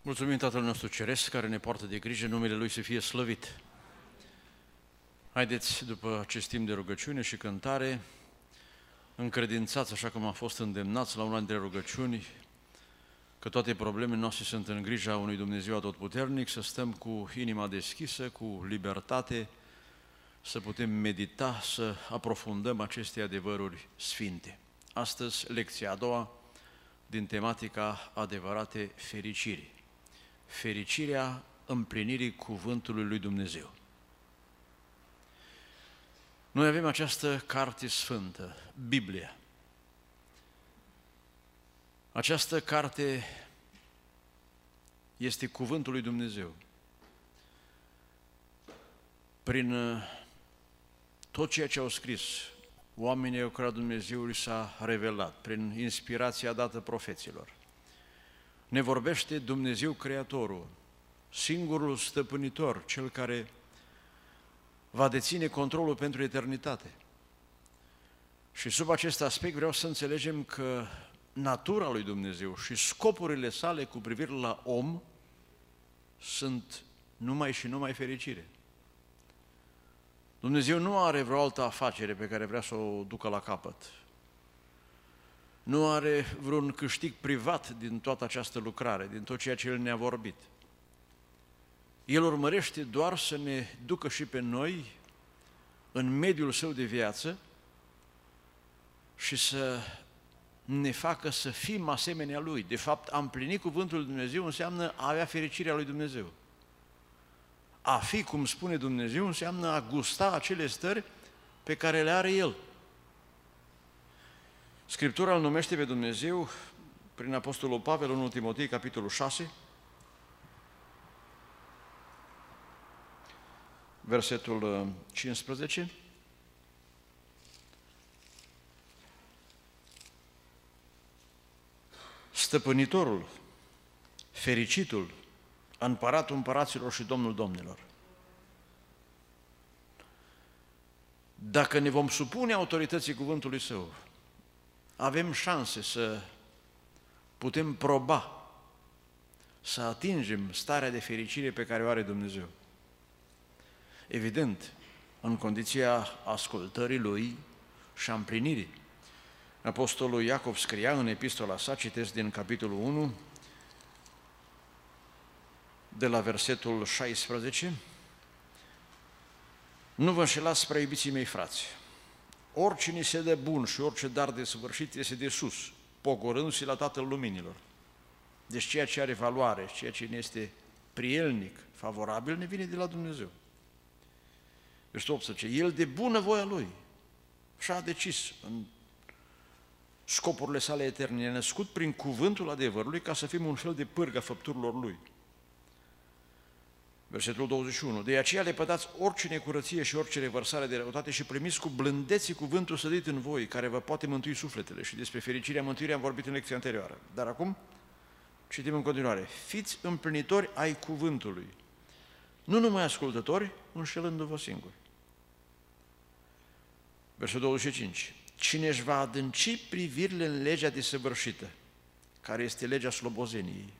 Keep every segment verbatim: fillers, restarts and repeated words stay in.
Mulțumim Tatăl nostru Ceresc, care ne poartă de grijă, numele Lui să fie slăvit. Haideți, după acest timp de rugăciune și cântare, încredințați, așa cum a fost îndemnați la una dintre rugăciuni, că toate problemele noastre sunt în grija unui Dumnezeu atotputernic, să stăm cu inima deschisă, cu libertate, să putem medita, să aprofundăm aceste adevăruri sfinte. Astăzi, lecția a doua din tematica adevărate fericiri. Fericirea împlinirii cuvântului lui Dumnezeu. Noi avem această carte sfântă, Biblia. Această carte este cuvântul lui Dumnezeu. Prin tot ceea ce au scris, oamenii au creat Dumnezeului s-a revelat, prin inspirația dată profeților. Ne vorbește Dumnezeu Creatorul, singurul stăpânitor, cel care va deține controlul pentru eternitate. Și sub acest aspect vreau să înțelegem că natura lui Dumnezeu și scopurile sale cu privire la om sunt numai și numai fericire. Dumnezeu nu are vreo altă afacere pe care vrea să o ducă la capăt. Nu are vreun câștig privat din toată această lucrare, din tot ceea ce El ne-a vorbit. El urmărește doar să ne ducă și pe noi în mediul Său de viață și să ne facă să fim asemenea Lui. De fapt, a împlini cuvântul lui Dumnezeu înseamnă a avea fericirea lui Dumnezeu. A fi, cum spune Dumnezeu, înseamnă a gusta acele stări pe care le are El. Scriptura îl numește pe Dumnezeu, prin Apostolul Pavel, în întâi Timotei, capitolul șase, versetul cincisprezece. Stăpânitorul, fericitul, împăratul împăraților și Domnul domnilor. Dacă ne vom supune autorității cuvântului Său, avem șanse să putem proba, să atingem starea de fericire pe care o are Dumnezeu. Evident, în condiția ascultării Lui și a împlinirii. Apostolul Iacov scria în epistola sa, citesc din capitolul unu, de la versetul șaisprezece, nu vă înșelați, prea iubiții mei frați, oricine se dă bun și orice dar de săvârșit este de sus, pogorându-se la Tatăl Luminilor. Deci ceea ce are valoare, ceea ce ne este prielnic, favorabil, ne vine de la Dumnezeu. Versetul optsprezece, El de bună voia Lui și-a decis în scopurile sale eterne, ne-a născut prin cuvântul adevărului ca să fim un fel de pârgă făpturilor Lui. Versetul douăzeci și unu, de aceea lepădați orice necurăție și orice revărsare de răutate și primiți cu blândeții cuvântul sădit în voi, care vă poate mântui sufletele. Și despre fericirea mântuirii am vorbit în lecția anterioară. Dar acum citim în continuare. Fiți împlinitori ai cuvântului, nu numai ascultători, înșelându-vă singuri. Versetul douăzeci și cinci. Cine își va adânci privirile în legea desăvârșită, care este legea slobozeniei.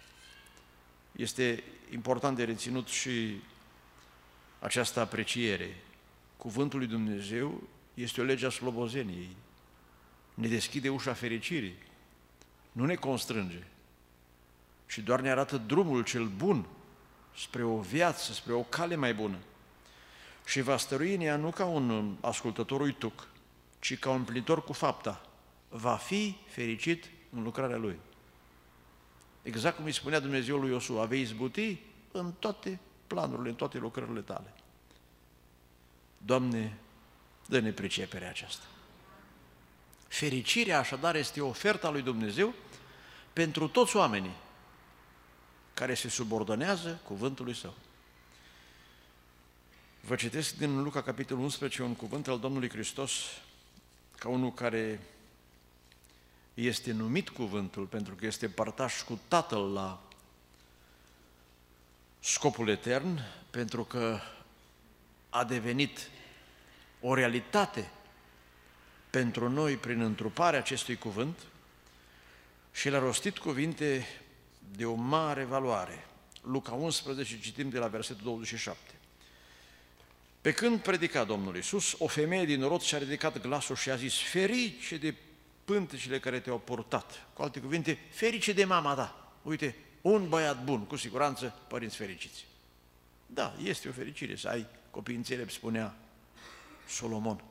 Este important de reținut și această apreciere. Cuvântul lui Dumnezeu este o lege a slobozeniei. Ne deschide ușa fericirii, nu ne constrânge, și doar ne arată drumul cel bun spre o viață, spre o cale mai bună. Și va stărui în ea nu ca un ascultător uituc, ci ca un împlinitor cu fapta. Va fi fericit în lucrarea Lui. Exact cum îi spunea Dumnezeu lui Iosua, vei izbuti în toate planurile, în toate lucrările tale. Doamne, dă-ne priceperea aceasta. Fericirea, așadar, este oferta lui Dumnezeu pentru toți oamenii care se subordonează cuvântului Său. Vă citesc din Luca, capitolul unsprezece, un cuvânt al Domnului Hristos, ca unul care este numit cuvântul, pentru că este părtaș cu Tatăl la scopul etern, pentru că a devenit o realitate pentru noi prin întruparea acestui cuvânt, și el a rostit cuvinte de o mare valoare. Luca unsprezece, citim de la versetul douăzeci și șapte. Pe când predica Domnul Iisus, o femeie din Rod și-a ridicat glasul și a zis: ferice de pântecele care te-au purtat. Cu alte cuvinte, ferice de mama ta. Uite, un băiat bun, cu siguranță părinți fericiți. Da, este o fericire să ai copii înțelepți, spunea Solomon.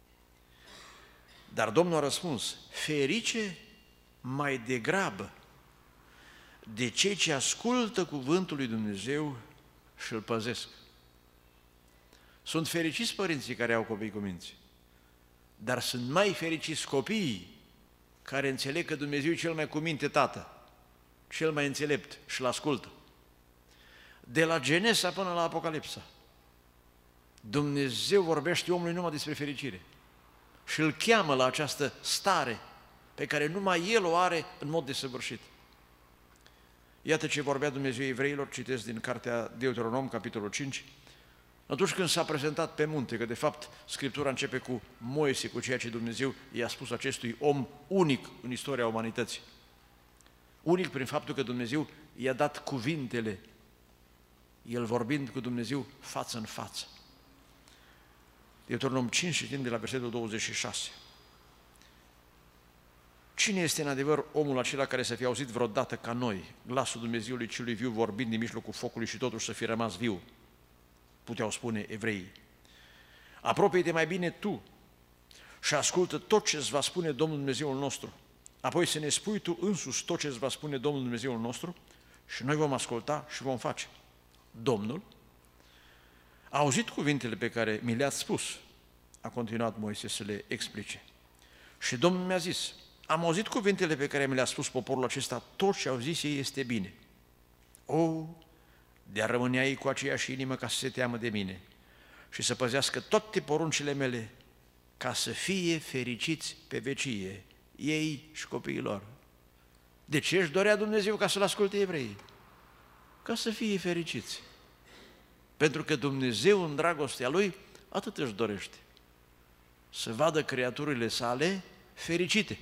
Dar Domnul a răspuns: ferice mai degrabă de cei ce ascultă cuvântul lui Dumnezeu și îl păzesc. Sunt fericiți părinții care au copii cu minți, dar sunt mai fericiți copiii care înțeleg că Dumnezeu e cel mai cu minte tată, cel mai înțelept și îl ascultă. De la Genesa până la Apocalipsa, Dumnezeu vorbește omului numai despre fericire și îl cheamă la această stare pe care numai El o are în mod desăvârșit. Iată ce vorbea Dumnezeu evreilor, citesc din cartea Deuteronom, capitolul cinci, atunci când s-a prezentat pe munte, că de fapt Scriptura începe cu Moise, cu ceea ce Dumnezeu i-a spus acestui om unic în istoria umanității. Unic prin faptul că Dumnezeu i-a dat cuvintele, el vorbind cu Dumnezeu față în față. Deuteronom cinci, citim de la versetul douăzeci și șase. Cine este în adevăr omul acela care să fie auzit vreodată ca noi glasul Dumnezeului celui viu vorbind din mijlocul focului și totuși să fie rămas viu? Puteau spune evreii. Apropie-te mai bine tu și ascultă tot ce îți va spune Domnul Dumnezeul nostru. Apoi să ne spui tu însuși tot ce îți va spune Domnul Dumnezeul nostru și noi vom asculta și vom face. Domnul a auzit cuvintele pe care mi le-ați spus, a continuat Moise să le explice. Și Domnul mi-a zis: am auzit cuvintele pe care mi le-a spus poporul acesta, tot ce au zis ei este bine. O, de-a rămânea ei cu aceeași inimă ca să se teamă de mine și să păzească toate poruncile mele, ca să fie fericiți pe vecie, ei și copiii lor. De ce își dorea Dumnezeu ca să-L asculte evreii? Ca să fie fericiți. Pentru că Dumnezeu, în dragostea Lui, atât își dorește: să vadă creaturile sale fericite.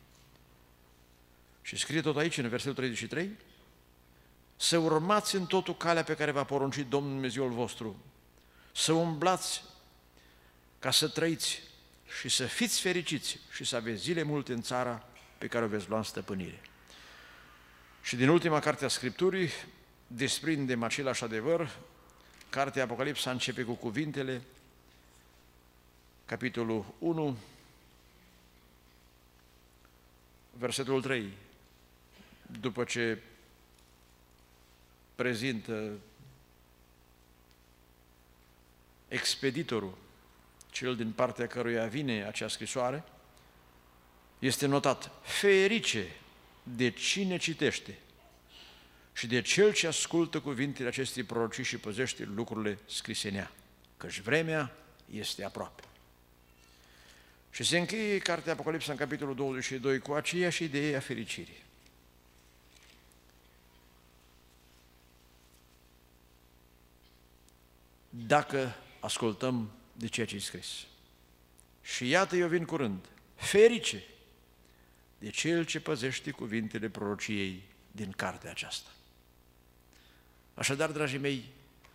Și scrie tot aici, în versetul treizeci și trei, să urmați în totul calea pe care v-a poruncit Domnul Dumnezeul vostru, să umblați ca să trăiți și să fiți fericiți și să aveți zile multe în țara pe care o veți lua în stăpânire. Și din ultima carte a Scripturii desprindem același adevăr. Cartea Apocalipsa începe cu cuvintele, capitolul unu, versetul trei, după ce prezintă expeditorul, cel din partea căruia vine acea scrisoare, este notat: ferice de cine citește și de cel ce ascultă cuvintele acestei prorocii și păzește lucrurile scrise în ea, căci vremea este aproape. Și se încheie cartea Apocalipsa în capitolul douăzeci și doi cu aceeași idee a fericirii. Dacă ascultăm de ceea ce e scris. Și iată, eu vin curând, ferice de cel ce păzește cuvintele prorociei din cartea aceasta. Așadar, dragii mei,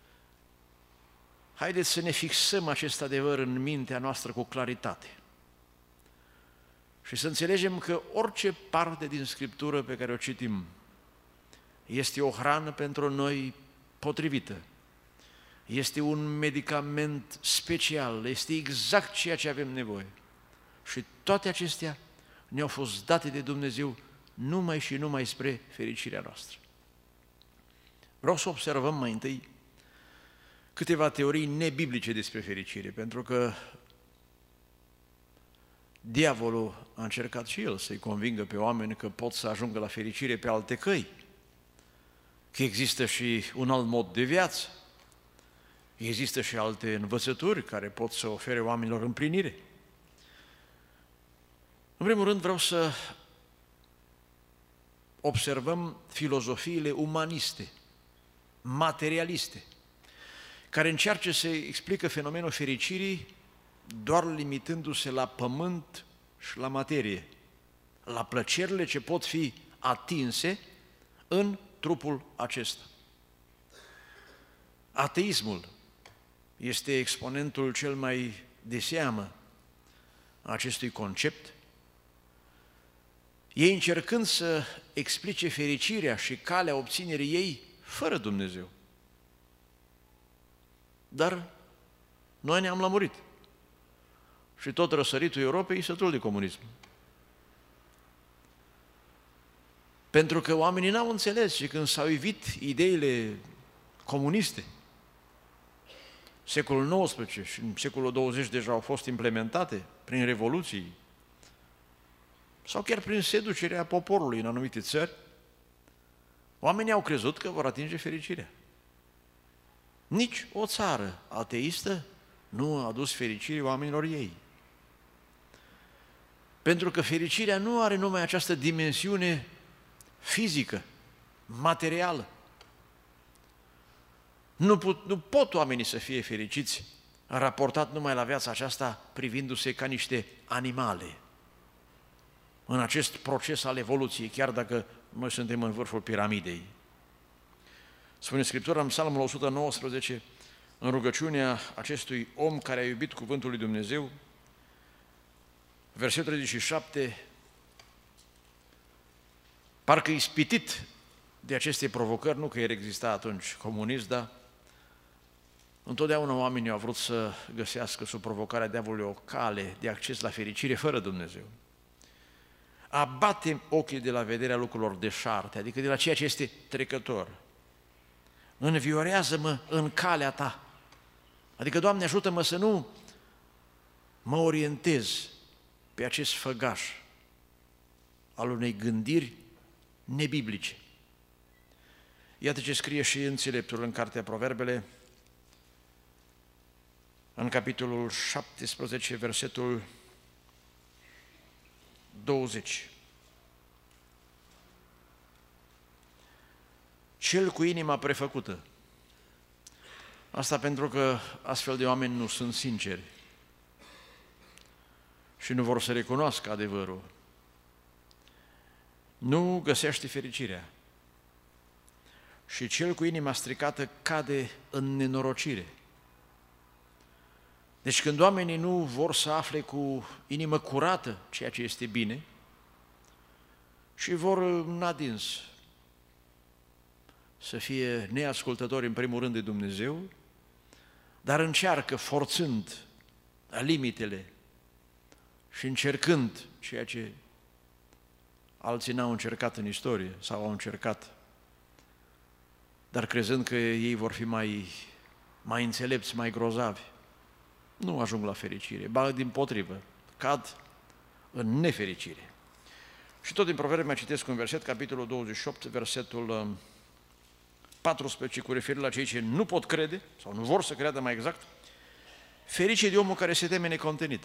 haideți să ne fixăm acest adevăr în mintea noastră cu claritate și să înțelegem că orice parte din Scriptură pe care o citim este o hrană pentru noi potrivită, este un medicament special, este exact ceea ce avem nevoie. Și toate acestea ne-au fost date de Dumnezeu numai și numai spre fericirea noastră. Vreau să observăm mai întâi câteva teorii nebiblice despre fericire, pentru că diavolul a încercat și el să-i convingă pe oameni că pot să ajungă la fericire pe alte căi, că există și un alt mod de viață, există și alte învățături care pot să ofere oamenilor împlinire. În primul rând vreau să observăm filozofiile umaniste, materialiste, care încearcă să explică fenomenul fericirii doar limitându-se la pământ și la materie, la plăcerile ce pot fi atinse în trupul acesta. Ateismul este exponentul cel mai de seamă a acestui concept, ei încercând să explice fericirea și calea obținerii ei fără Dumnezeu. Dar noi ne-am lămurit și tot răsăritul Europei e sătul de comunism. Pentru că oamenii n-au înțeles și când s-au ivit ideile comuniste, secolul nouăsprezece și în secolul douăzeci deja au fost implementate prin revoluții sau chiar prin seducerea poporului în anumite țări, oamenii au crezut că vor atinge fericirea. Nici o țară ateistă nu a adus fericire oamenilor ei. Pentru că fericirea nu are numai această dimensiune fizică, materială. Nu, put, nu pot oamenii să fie fericiți raportat numai la viața aceasta privindu-se ca niște animale în acest proces al evoluției, chiar dacă noi suntem în vârful piramidei. Spune Scriptura în Psalmul o sută nouăsprezece, în rugăciunea acestui om care a iubit cuvântul lui Dumnezeu, versetul treizeci și șapte, parcă ispitit de aceste provocări, nu că el exista atunci comunist, dar întotdeauna oamenii au vrut să găsească sub provocarea diavolului o cale de acces la fericire fără Dumnezeu. Abate ochii de la vederea lucrurilor deșarte, adică de la ceea ce este trecător. Înviorează-mă în calea ta. Adică, Doamne, ajută-mă să nu mă orientez pe acest făgaș al unei gândiri nebiblice. Iată ce scrie și înțeleptul în Cartea Proverbele, în capitolul șaptesprezece, versetul douăzeci. Cel cu inima prefăcută. Asta pentru că astfel de oameni nu sunt sinceri și nu vor să recunoască adevărul. Nu găsește fericirea. Și cel cu inima stricată cade în nenorocire. Deci când oamenii nu vor să afle cu inimă curată ceea ce este bine și vor în adins să fie neascultători în primul rând de Dumnezeu, dar încearcă forțând la limitele și încercând ceea ce alții n-au încercat în istorie sau au încercat, dar crezând că ei vor fi mai, mai înțelepți, mai grozavi, nu ajung la fericire, ba dimpotrivă, cad în nefericire. Și tot din Proverbe mai citesc un verset, capitolul douăzeci și opt, versetul paisprezece, cu referire la cei ce nu pot crede, sau nu vor să creadă mai exact, ferice de omul care se teme necontenit.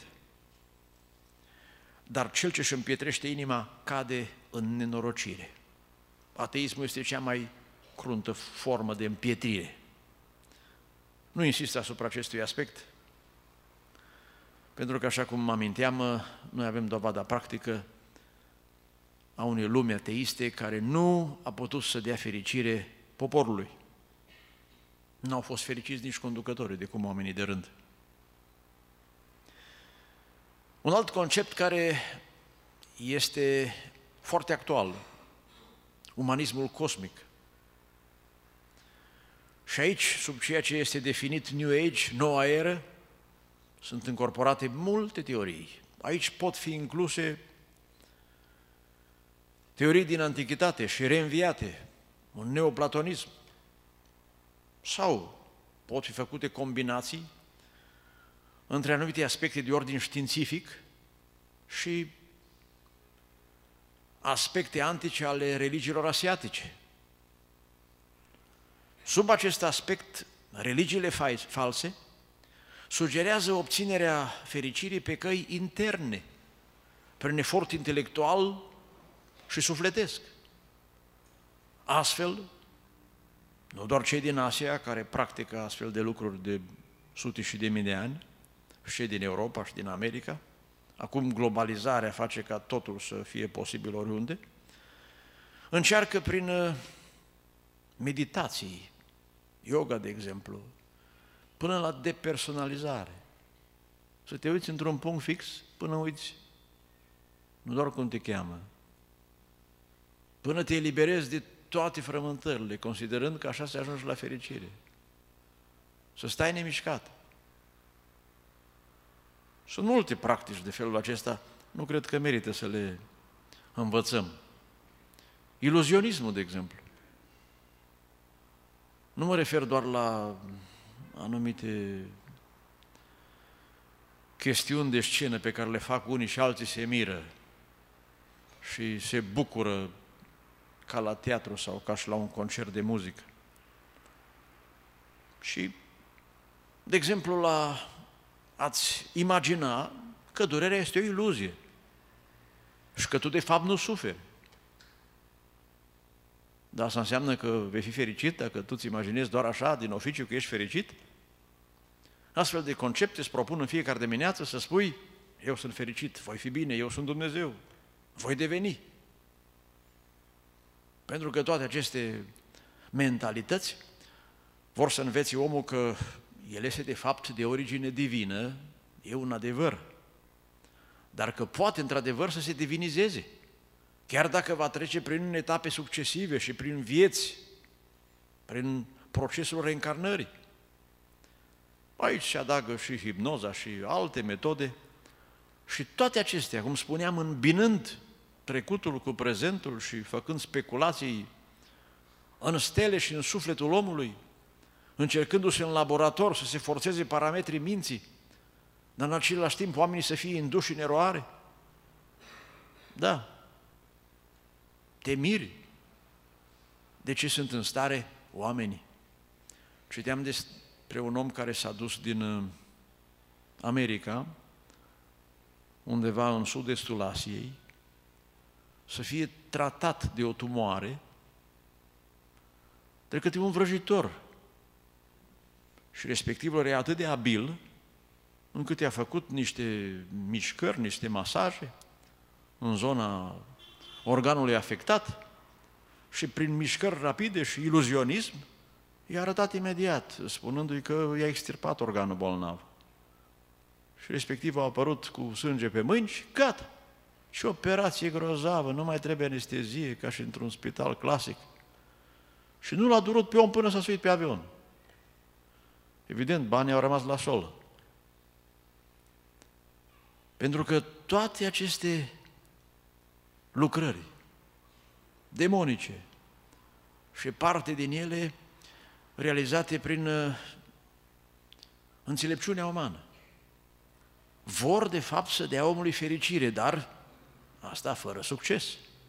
Dar cel ce își împietrește inima cade în nenorocire. Ateismul este cea mai cruntă formă de împietrire. Nu insist asupra acestui aspect, pentru că, așa cum mă aminteam, noi avem dovada practică a unei lumi ateiste care nu a putut să dea fericire poporului. Nu au fost fericiți nici conducătorii, de cum oamenii de rând. Un alt concept care este foarte actual, umanismul cosmic. Și aici, sub ceea ce este definit New Age, noua eră, sunt încorporate multe teorii. Aici pot fi incluse teorii din antichitate și reînviate, un neoplatonism, sau pot fi făcute combinații între anumite aspecte de ordin științific și aspecte antice ale religiilor asiatice. Sub acest aspect, religiile false sugerează obținerea fericirii pe căi interne, prin efort intelectual și sufletesc. Astfel, nu doar cei din Asia, care practică astfel de lucruri de sute și de mii de ani, și cei din Europa și din America, acum globalizarea face ca totul să fie posibil oriunde, încearcă prin meditații, yoga, de exemplu, până la depersonalizare. Să te uiți într-un punct fix până uiți, nu doar cum te cheamă, până te eliberezi de toate frământările, considerând că așa se ajunge la fericire. Să stai nemișcat. Sunt multe practici de felul acesta, nu cred că merită să le învățăm. Iluzionismul, de exemplu. Nu mă refer doar la anumite chestiuni de scenă pe care le fac unii și alții se miră și se bucură ca la teatru sau ca și la un concert de muzică. Și, de exemplu, la a-ți imagina că durerea este o iluzie și că tu de fapt nu suferi. Dar asta înseamnă că vei fi fericit dacă tu îți imaginezi doar așa, din oficiu, că ești fericit? Astfel de concepte îți propun în fiecare dimineață să spui: eu sunt fericit, voi fi bine, eu sunt Dumnezeu, voi deveni. Pentru că toate aceste mentalități vor să înveți omul că el este de fapt de origine divină, e un adevăr, dar că poate într-adevăr să se divinizeze, chiar dacă va trece prin etape succesive și prin vieți, prin procesul reîncarnării. Aici se adaugă și hipnoza și alte metode și toate acestea, cum spuneam, îmbinând trecutul cu prezentul și făcând speculații în stele și în sufletul omului, încercându-se în laborator să se forțeze parametrii minții, dar în același timp oamenii să fie induși în eroare. Da, te miri de ce sunt în stare oamenii. Citeam despre un om care s-a dus din America, undeva în sud-estul Asiei, să fie tratat de o tumoare de către un vrăjitor. Și respectivul era atât de abil încât i-a făcut niște mișcări, niște masaje în zona organului afectat și prin mișcări rapide și iluzionism i-a arătat imediat, spunându-i că i-a extirpat organul bolnav. Și respectiv a apărut cu sânge pe mâini și gata. Și operație grozavă, nu mai trebuie anestezie ca și într-un spital clasic. Și nu l-a durut pe om până s-a suit pe avion. Evident, banii au rămas la solă. Pentru că toate aceste lucrări demonice și parte din ele realizate prin înțelepciunea umană vor de fapt să dea omului fericire, dar asta fără succes.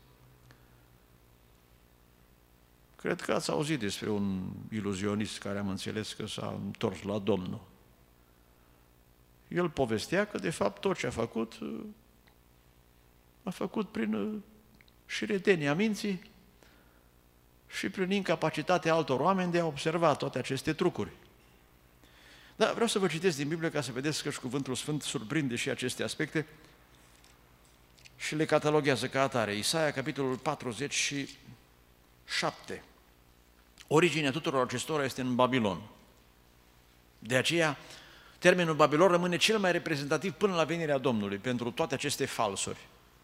Cred că ați auzit despre un iluzionist care am înțeles că s-a întors la Domnul. El povestea că de fapt tot ce a făcut a făcut prin șiretenia minții și prin incapacitatea altor oameni de a observa toate aceste trucuri. Dar vreau să vă citesc din Biblie ca să vedeți că și Cuvântul Sfânt surprinde și aceste aspecte și le cataloghează ca atare. Isaia, capitolul patruzeci și șapte. Originea tuturor acestora este în Babilon. De aceea, termenul Babilon rămâne cel mai reprezentativ până la venirea Domnului pentru toate aceste falsuri.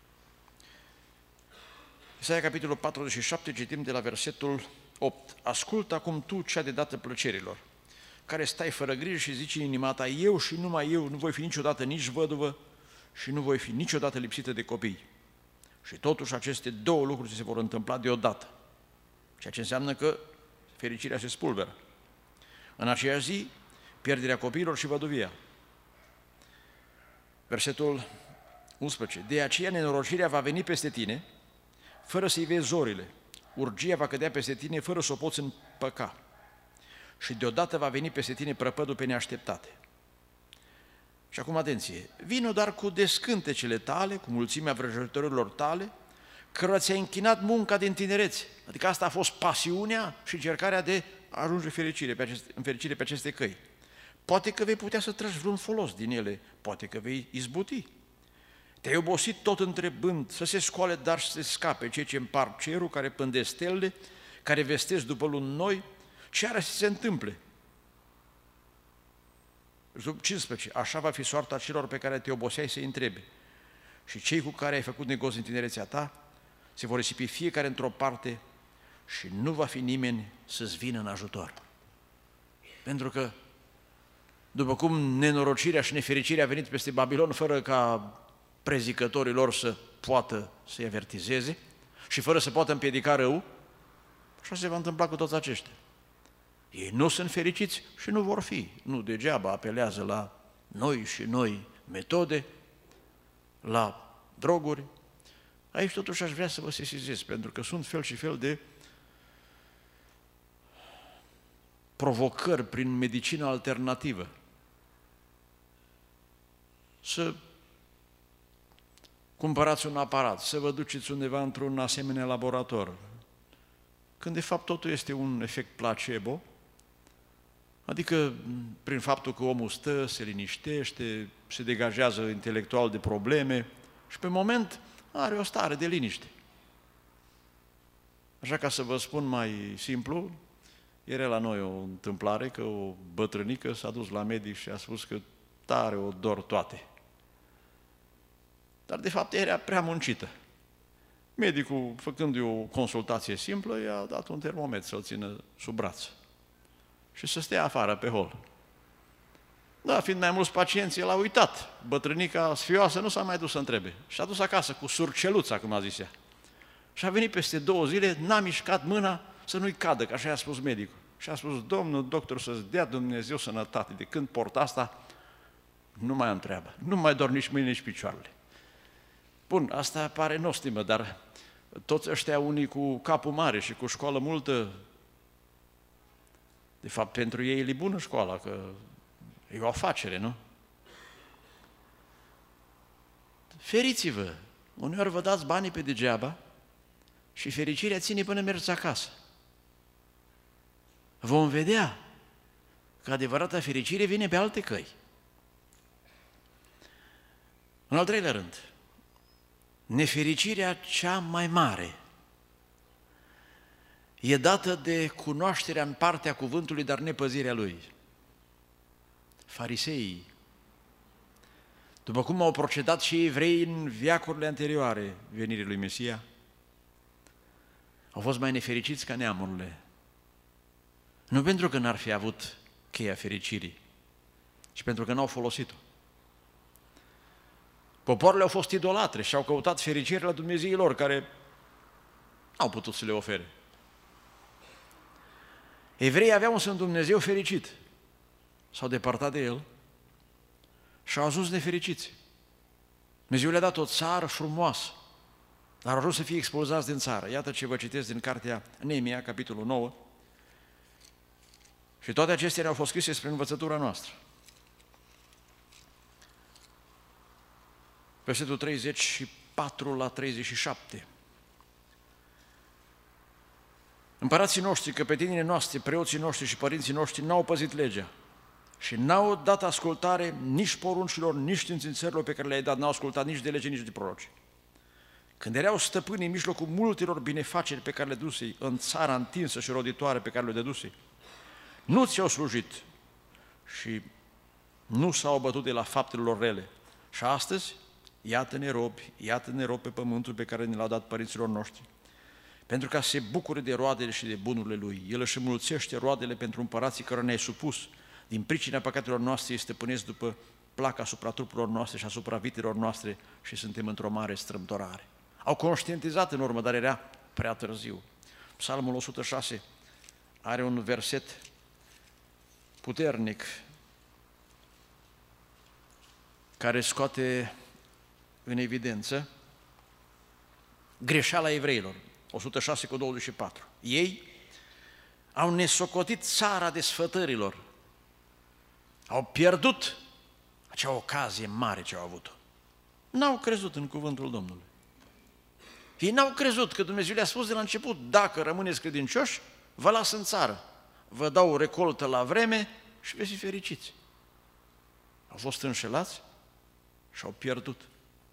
Isaia, capitolul patruzeci și șapte, citim de la versetul opt. Ascultă acum tu cea de dată plăcerilor, care stai fără grijă și zici în inima ta: eu și numai eu nu voi fi niciodată nici văduvă și nu voi fi niciodată lipsită de copii. Și totuși aceste două lucruri se vor întâmpla deodată, ceea ce înseamnă că fericirea se spulberă. În aceeași zi, pierderea copiilor și văduvia. Versetul unsprezece. De aceea nenorocirea va veni peste tine, fără să-i vezi zorile. Urgia va cădea peste tine, fără să o poți împăca. Și deodată va veni peste tine prăpădul pe neașteptate. Și acum atenție, vină doar cu descântecele tale, cu mulțimea vrăjitorilor tale, cărora ți-a închinat munca din tinerețe. Adică asta a fost pasiunea și încercarea de a ajunge fericire pe aceste, în fericire pe aceste căi. Poate că vei putea să tragi vreun folos din ele, poate că vei izbuti. Te-ai obosit tot întrebând să se scoale, dar să se scape cei ce împart cerul, care pândesc stelele, care vestesc după luni noi ce are să se întâmple. cincisprezece. Așa va fi soarta celor pe care te oboseai să-i întrebi. Și cei cu care ai făcut negoți în tinerețea ta se vor risipi fiecare într-o parte și nu va fi nimeni să-ți vină în ajutor. Pentru că, după cum nenorocirea și nefericirea a venit peste Babilon fără ca prezicătorii lor să poată să-i avertizeze și fără să poată împiedica rău, așa se va întâmpla cu toți aceștia. Ei nu sunt fericiți și nu vor fi. Nu degeaba apelează la noi și noi metode, la droguri. Aici totuși aș vrea să vă sesizez, pentru că sunt fel și fel de provocări prin medicină alternativă. Să cumpărați un aparat, să vă duceți undeva într-un asemenea laborator, când de fapt totul este un efect placebo, adică prin faptul că omul stă, se liniștește, se degajează intelectual de probleme și pe moment are o stare de liniște. Așa, ca să vă spun mai simplu, era la noi o întâmplare că o bătrânică s-a dus la medic și a spus că tare o dor toate. Dar de fapt era prea muncită. Medicul, făcându-i o consultație simplă, i-a dat un termometru să-l țină sub braț și să stea afară pe hol. Da, fiind mai mulți pacienți, el a uitat. Bătrânica sfioasă nu s-a mai dus să întrebe. Și-a dus acasă cu surceluța, cum a zis ea. Și a venit peste două zile, n-a mișcat mâna să nu-i cadă, că așa i-a spus medicul. Și a spus, domnul doctor, să-ți dea Dumnezeu sănătate. De când port asta, nu mai am treabă. Nu mai dor nici mâinile, nici picioarele. Bun, asta pare nostimă, dar toți ăștia unii cu capul mare și cu școală multă, de fapt, pentru ei e bună școala, că e o afacere, nu? Feriți-vă! Uneori vă dați banii pe degeaba și fericirea ține până mergeți acasă. Vom vedea că adevărata fericire vine pe alte căi. În al treilea rând, nefericirea cea mai mare e dată de cunoașterea în partea cuvântului, dar nepăzirea lui. Fariseii, după cum au procedat și evrei în veacurile anterioare venirii lui Mesia, au fost mai nefericiți ca neamurile. Nu pentru că n-ar fi avut cheia fericirii, ci pentru că n-au folosit-o. Popoarele au fost idolatre și au căutat fericire la dumnezeii lor, care n-au putut să le ofere. Evreii aveau însă un Dumnezeu fericit. S-au depărtat de El și au ajuns nefericiți. Dumnezeu le-a dat o țară frumoasă, dar au ajuns să fie expulzați din țară. Iată ce vă citesc din cartea Neemia, capitolul nouă. Și toate acestea ne-au fost scrise spre învățătura noastră. Versetul treizeci și patru la treizeci și șapte. Împărații noștri, căpetenile noastre, preoții noștri și părinții noștri n-au păzit legea și n-au dat ascultare nici poruncilor, nici științărilor pe care le-ai dat, n-au ascultat nici de lege, nici de proroci. Când erau stăpâni în mijlocul multilor binefaceri pe care le dusei, în țara întinsă și roditoare pe care le dedusei, nu ți-au slujit și nu s-au bătut de la faptele lor rele. Și astăzi, iată-ne robi, iată-ne robi pe pământul pe care ne l-au dat părinților noștri, pentru ca să se bucure de roadele și de bunurile Lui. El își înmulțește roadele pentru împărații care ne-ai supus. Din pricina păcatelor noastre îi stăpânesc după placa asupra trupurilor noastre și asupra vitelor noastre și suntem într-o mare strâmtorare. Au conștientizat în urmă, dar era prea târziu. Psalmul o sută șase are un verset puternic care scoate în evidență greșeala evreilor. o sută șase cu douăzeci și patru. Ei au nesocotit țara desfătărilor. Au pierdut acea ocazie mare ce au avut-o. N-au crezut în cuvântul Domnului. Ei n-au crezut că Dumnezeu le-a spus de la început, dacă rămâneți credincioși, vă las în țară, vă dau recoltă la vreme și veți fi fericiți. Au fost înșelați și au pierdut.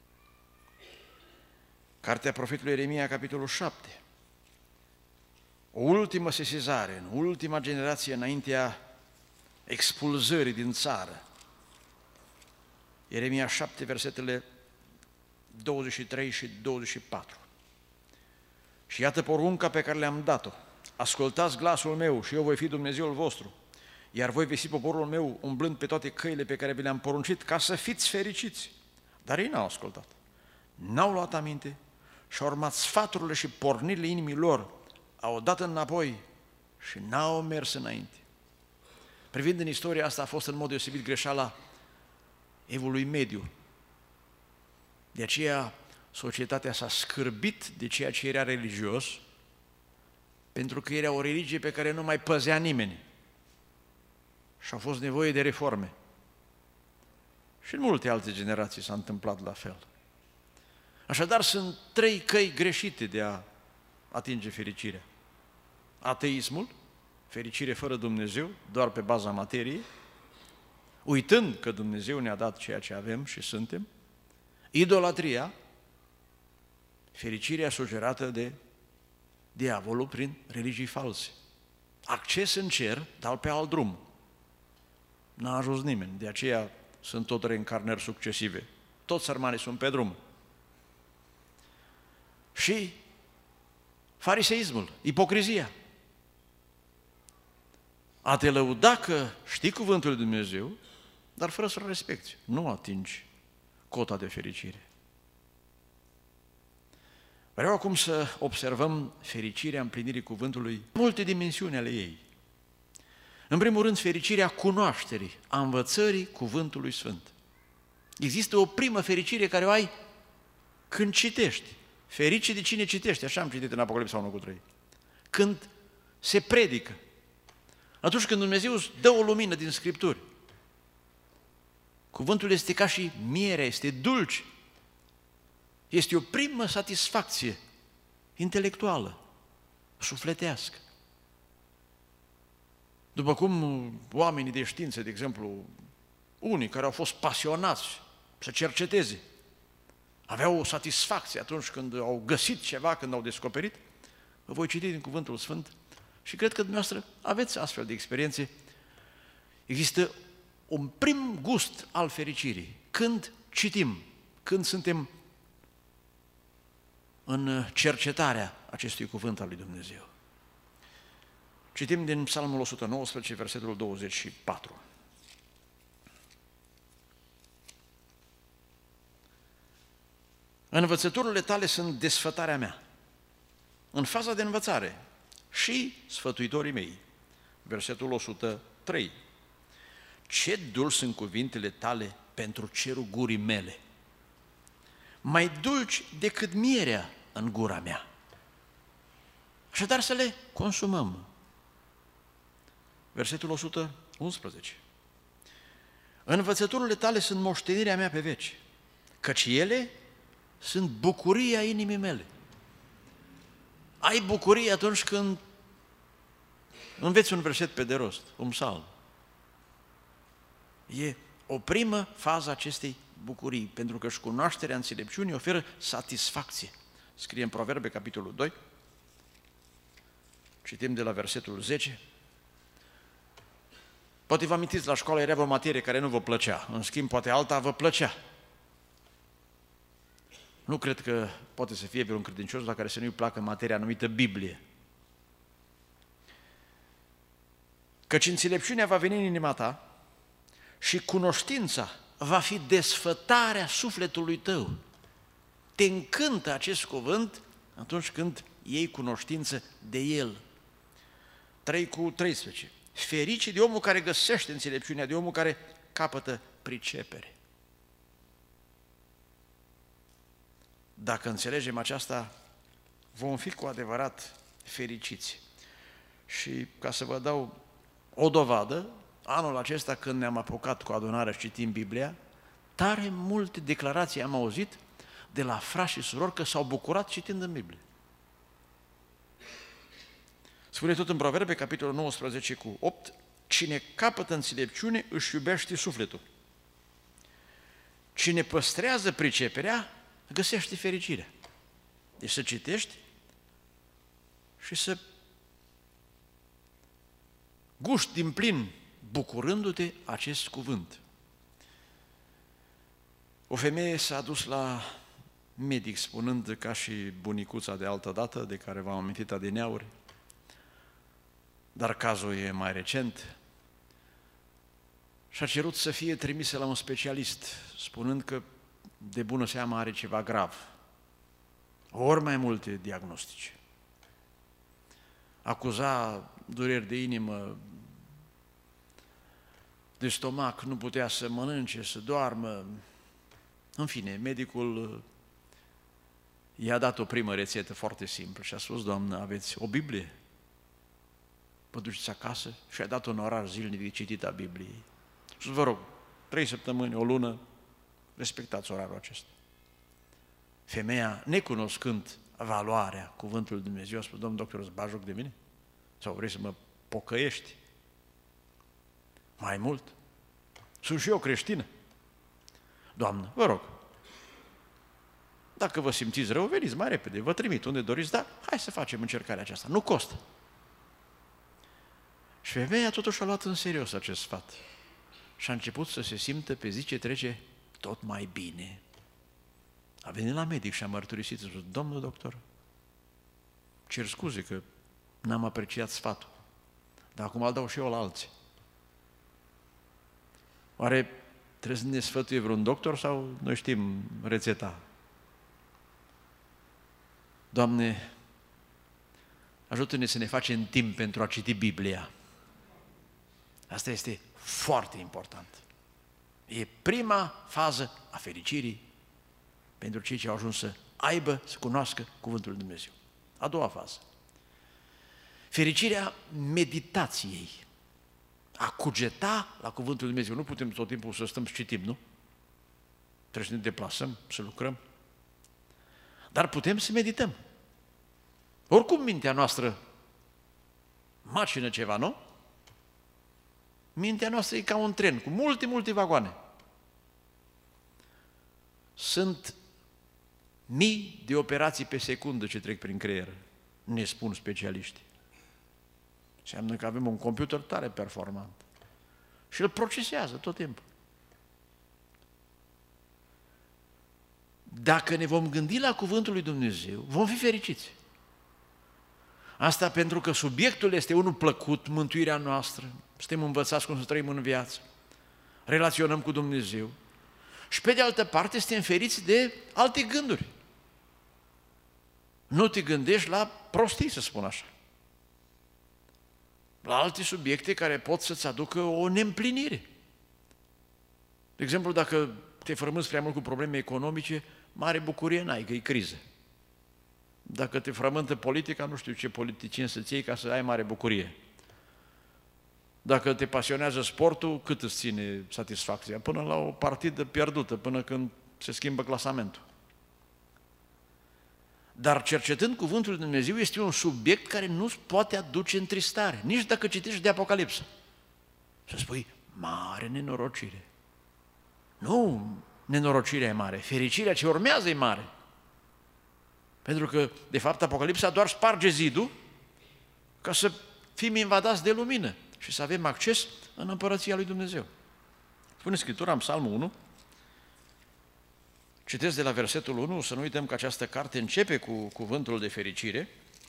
Cartea profetului Ieremia, capitolul șapte. o ultimă sesizare, în ultima generație înaintea expulzării din țară. Ieremia șapte, versetele douăzeci și trei și douăzeci și patru. Și iată porunca pe care le-am dat-o. Ascultați glasul meu și eu voi fi Dumnezeul vostru, iar voi vesti poporul meu umblând pe toate căile pe care vi le-am poruncit, ca să fiți fericiți. Dar ei n-au ascultat. N-au luat aminte și-au urmat sfaturile și pornirile inimii lor, au dat înapoi și n-au mers înainte. Privind în istoria asta, a fost în mod deosebit greșeala Evului Mediu. De aceea, societatea s-a scârbit de ceea ce era religios, pentru că era o religie pe care nu mai păzea nimeni. Și a fost nevoie de reforme. Și în multe alte generații s-a întâmplat la fel. Așadar, sunt trei căi greșite de a atinge fericirea. Ateismul, fericire fără Dumnezeu, doar pe baza materiei, uitând că Dumnezeu ne-a dat ceea ce avem și suntem. Idolatria, fericirea sugerată de diavolul prin religii false. Acces în cer, dar pe alt drum. N-a ajuns nimeni, de aceea sunt tot reîncarnări succesive. Toți sărmanii sunt pe drum. Și fariseismul, ipocrizia. A te lăuda că știi cuvântul lui Dumnezeu, dar fără să-l respecti. Nu atingi cota de fericire. Vreau acum să observăm fericirea împlinirii cuvântului, multe dimensiuni ale ei. În primul rând, fericirea cunoașterii, a învățării cuvântului Sfânt. Există o primă fericire care o ai când citești. Ferice de cine citește, așa am citit în Apocalipsa unu cu trei. Când se predică. Atunci când Dumnezeu îți dă o lumină din Scripturi. Cuvântul este ca și mierea, este dulce. Este o primă satisfacție intelectuală, sufletească. După cum oamenii de știință, de exemplu, unii care au fost pasionați să cerceteze, aveau o satisfacție atunci când au găsit ceva, când au descoperit, vă voi citi din Cuvântul Sfânt și cred că dumneavoastră aveți astfel de experiențe. Există un prim gust al fericirii, când citim, când suntem în cercetarea acestui cuvânt al lui Dumnezeu. Citim din Psalmul o sută nouăsprezece, versetul douăzeci și patru. Învățăturile tale sunt desfătarea mea. În faza de învățare și sfătuitorii mei. Versetul o sută trei. Ce dulci sunt cuvintele tale pentru cerul gurii mele, mai dulci decât mierea în gura mea. Așadar să le consumăm. Versetul o sută unsprezece. Învățăturile tale sunt moștenirea mea pe veci, căci ele sunt bucuria inimii mele. Ai bucurie atunci când înveți un verset pe de rost, un psalm. E o primă fază acestei bucurii, pentru că și cunoașterea înțelepciunii oferă satisfacție. Scrie în Proverbe, capitolul doi, citim de la versetul zece. Poate vă amintiți, la școală era o materie care nu vă plăcea, în schimb poate alta vă plăcea. Nu cred că poate să fie vreun credincios la care să nu-i placă materia numită Biblie. Căci înțelepciunea va veni în inima ta și cunoștința va fi desfătarea sufletului tău. Te încântă acest cuvânt atunci când iei cunoștință de el. trei cu treisprezece. Ferice de omul care găsește înțelepciunea, de omul care capătă pricepere. Dacă înțelegem aceasta, vom fi cu adevărat fericiți. Și ca să vă dau o dovadă, anul acesta când ne-am apucat cu adunarea și citim Biblia, tare multe declarații am auzit de la frați și surori că s-au bucurat citind în Biblie. Spune tot în Proverbe, capitolul nouăsprezece cu opt, cine capătă înțelepciune își iubește sufletul. Cine păstrează priceperea găsește fericirea. Deci să citești și să guști din plin, bucurându-te acest cuvânt. O femeie s-a dus la medic spunând, ca și bunicuța de altă dată, de care v-am amintit adineauri, dar cazul e mai recent, și a cerut să fie trimisă la un specialist, spunând că de bună seamă are ceva grav. Ori mai multe diagnostice. Acuza dureri de inimă, de stomac, nu putea să mănânce, să doarmă. În fine, medicul i-a dat o primă rețetă foarte simplă și a spus, doamnă, aveți o Biblie? Vă duceți acasă? Și a dat un orar zilnic de citit a Bibliei. Și vă rog, trei săptămâni, o lună, respectați orarul acesta. Femeia, necunoscând valoarea cuvântului Dumnezeu, a spus, domn doctor, îți bagi joc de mine? Sau vrei să mă pocăiești? Mai mult? Sunt și eu creștină. Doamnă, vă rog, dacă vă simțiți rău, veniți mai repede, vă trimit unde doriți, dar hai să facem încercarea aceasta, nu costă. Și femeia totuși a luat în serios acest sfat și a început să se simtă pe zi ce trece tot mai bine. A venit la medic și a mărturisit, a spus, domnul doctor, cer scuze că n-am apreciat sfatul, dar acum îl dau și eu la alții. Oare trebuie să ne sfătuie vreun doctor sau noi știm rețeta? Doamne, ajută-ne să ne facem timp pentru a citi Biblia. Asta este foarte important. E prima fază a fericirii pentru cei ce au ajuns să aibă, să cunoască Cuvântul lui Dumnezeu. A doua fază. Fericirea meditației. A cugeta la Cuvântul lui Dumnezeu. Nu putem tot timpul să stăm și citim, nu? Trebuie să ne deplasăm, să lucrăm. Dar putem să medităm. Oricum mintea noastră macină ceva, nu? Mintea noastră e ca un tren cu multe, multe vagoane. Sunt mii de operații pe secundă ce trec prin creier, ne spun specialiștii. Înseamnă că avem un computer tare performant și îl procesează tot timpul. Dacă ne vom gândi la Cuvântul lui Dumnezeu, vom fi fericiți. Asta pentru că subiectul este unul plăcut, mântuirea noastră, suntem învățați cum să trăim în viață, relaționăm cu Dumnezeu și pe de altă parte suntem feriți de alte gânduri. Nu te gândești la prostii, să spun așa, la alte subiecte care pot să-ți aducă o neîmplinire. De exemplu, dacă te frămânți prea mult cu probleme economice, mare bucurie n-ai, că e criză. Dacă te frământă politica, nu știu ce politicieni să-ți iei ca să ai mare bucurie. Dacă te pasionează sportul, cât îți ține satisfacția? Până la o partidă pierdută, până când se schimbă clasamentul. Dar cercetând Cuvântul lui Dumnezeu este un subiect care nu-ți poate aduce întristare, nici dacă citești de Apocalipsă. Să spui, mare nenorocire. Nu, nenorocirea e mare, fericirea ce urmează e mare. Pentru că, de fapt, Apocalipsa doar sparge zidul ca să fim invadați de lumină și să avem acces în Împărăția lui Dumnezeu. Spune Scriptura în Psalmul unu, citesc de la versetul unu, să nu uităm că această carte începe cu cuvântul de fericire.